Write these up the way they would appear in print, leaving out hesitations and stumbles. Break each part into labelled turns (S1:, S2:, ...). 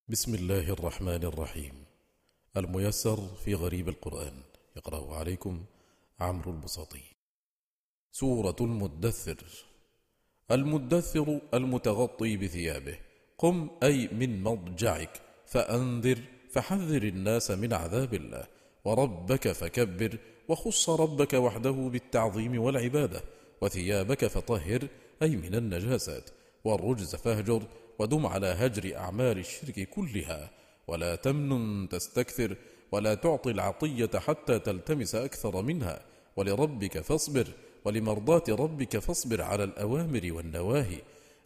S1: بسم الله الرحمن الرحيم. الميسر في غريب القرآن، يقرأ عليكم عمرو البساطي. سورة المدثر. المدثر المتغطي بثيابه. قم أي من مضجعك فأنذر، فحذر الناس من عذاب الله. وربك فكبر، وخص ربك وحده بالتعظيم والعبادة. وثيابك فطهر أي من النجاسات. والرجز فاهجر، ودم على هجر أعمال الشرك كلها. ولا تمنن تستكثر، ولا تعطي العطية حتى تلتمس أكثر منها. ولربك فاصبر، ولمرضاة ربك فاصبر على الأوامر والنواهي.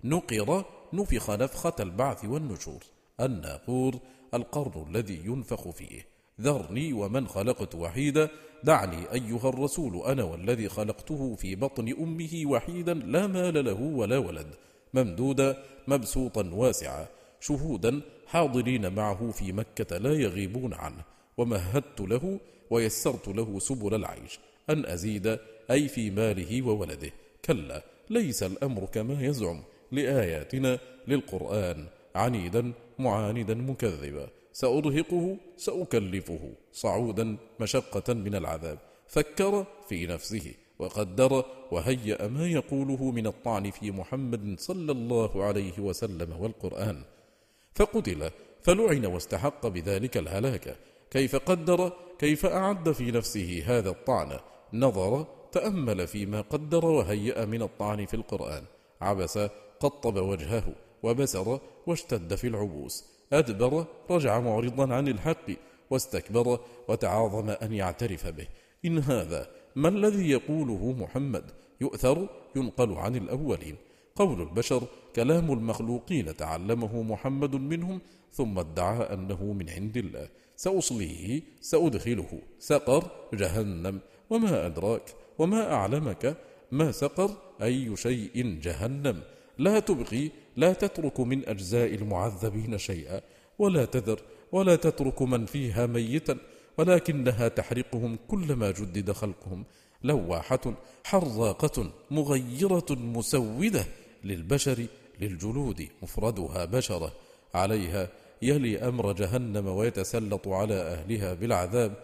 S1: نفخ نفخة البعث والنشور. الناقور القرن الذي ينفخ فيه. ذرني ومن خلقت وحيدا، دعني أيها الرسول أنا والذي خلقته في بطن أمه وحيدا، لا مال له ولا ولد، ممدودا مبسوطا واسعا، شهودا حاضرين معه في مكة لا يغيبون عنه. ومهدت له ويسرت له سبل العيش، أن أزيد أي في ماله وولده. كلا ليس الأمر كما يزعم، لآياتنا للقرآن عنيدا معاندا مكذبا. سأرهقه سأكلفه صعودا مشقة من العذاب. فكر في نفسه وقدر وهيأ ما يقوله من الطعن في محمد صلى الله عليه وسلم والقرآن. فقتل فلعن واستحق بذلك الهلاك. كيف قدر، كيف أعد في نفسه هذا الطعن. نظر تأمل فيما قدر وهيأ من الطعن في القرآن. عبس قطب وجهه، وبسر واشتد في العبوس. أدبر رجع معرضا عن الحق، واستكبر وتعاظم أن يعترف به. إن هذا ما الذي يقوله محمد يؤثر ينقل عن الأولين. قول البشر كلام المخلوقين تعلمه محمد منهم، ثم ادعى أنه من عند الله. سأصليه سأدخله سقر جهنم، وما أدراك وما أعلمك ما سقر، أي شيء جهنم. لا تبقي لا تترك من أجزاء المعذبين شيئا، ولا تذر ولا تترك من فيها ميتا، ولكنها تحرقهم كلما جدد خلقهم. لواحة حراقة مغيرة مسودة للبشر، للجلود مفردها بشرة. عليها يلي أمر جهنم ويتسلط على أهلها بالعذاب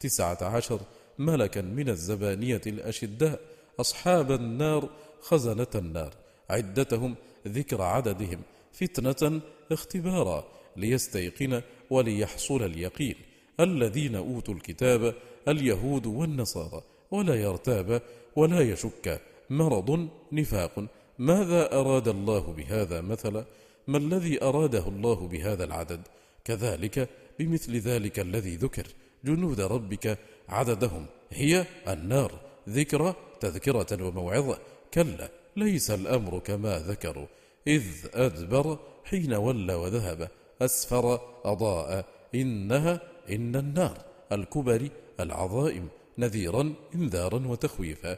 S1: 19 ملكا من الزبانية الأشداء، أصحاب النار خزنة النار. عدتهم ذكر عددهم، فتنة اختبارا ليستيقن وليحصل اليقين. الذين أوتوا الكتاب اليهود والنصارى، ولا يرتاب ولا يشك. مرض نفاق. ماذا أراد الله بهذا مثلا؟ ما الذي أراده الله بهذا العدد؟ كذلك بمثل ذلك الذي ذكر. جنود ربك عددهم هي النار، ذكرى تذكرة وموعظة. كلا ليس الأمر كما ذكروا، إذ أدبر حين ولى وذهب، أسفر أضاء. إن النار الكبر العظائم، نذيرا إنذارا وتخويفا.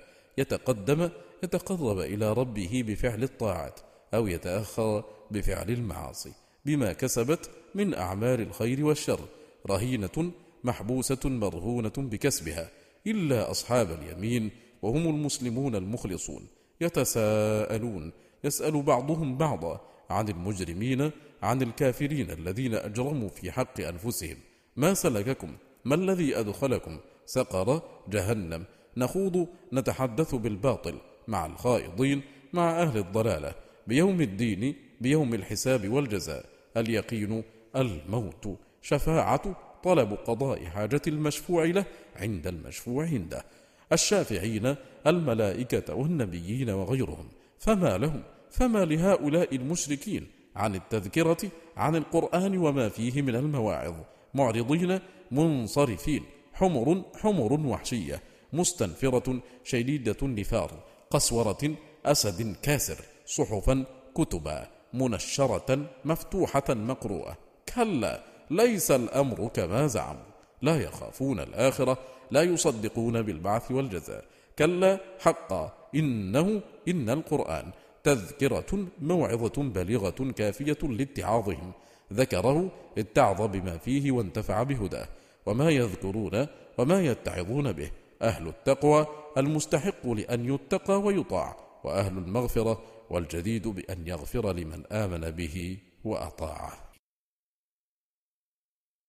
S1: يتقرب إلى ربه بفعل الطاعات، أو يتأخر بفعل المعاصي، بما كسبت من أعمال الخير والشر. رهينة محبوسة مرهونة بكسبها، إلا أصحاب اليمين وهم المسلمون المخلصون. يتساءلون يسأل بعضهم بعضا عن المجرمين، عن الكافرين الذين أجرموا في حق أنفسهم. ما سلككم، ما الذي أدخلكم سقر جهنم. نخوض نتحدث بالباطل مع الخائضين، مع أهل الضلالة، بيوم الدين، بيوم الحساب والجزاء. اليقين الموت، شفاعة طلب قضاء حاجة المشفوع له عند المشفوع عنده. الشافعين الملائكة والنبيين وغيرهم. فما لهم، فما لهؤلاء المشركين عن التذكرة، عن القرآن وما فيه من المواعظ، معرضين منصرفين. حمر وحشية، مستنفرة شديدة النفار، قسورة أسد كاسر. صحفا كتبا منشرة مفتوحة مقروءة. كلا ليس الأمر كما زعموا، لا يخافون الآخرة، لا يصدقون بالبعث والجزاء. كلا حقا إن القرآن تذكرة موعظة بليغة كافية لاتعاظهم. ذكره اتعظ بما فيه وانتفع بهداه. وما يذكرون وما يتعظون به أهل التقوى المستحق لأن يتقى ويطاع، وأهل المغفرة والجديد بأن يغفر لمن آمن به وأطاعه.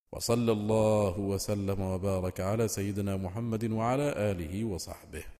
S1: وصلى الله وسلم وبارك على سيدنا محمد وعلى آله وصحبه.